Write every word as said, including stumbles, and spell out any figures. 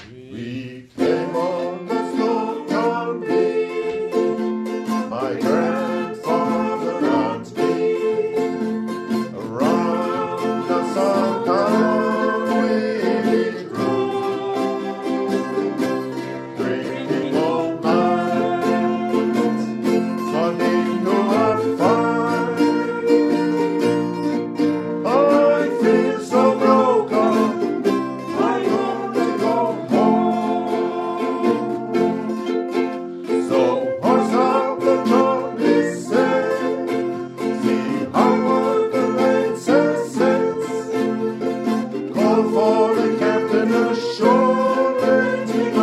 We came on the Snoqualmie, my grandfather and me, around the Snoqualmie we drove, drinking all night, Sunday to our fire. I feel so broken, I wanna go home. So horse up the Tommy said, see how the rain sets. Call for the captain ashore, letting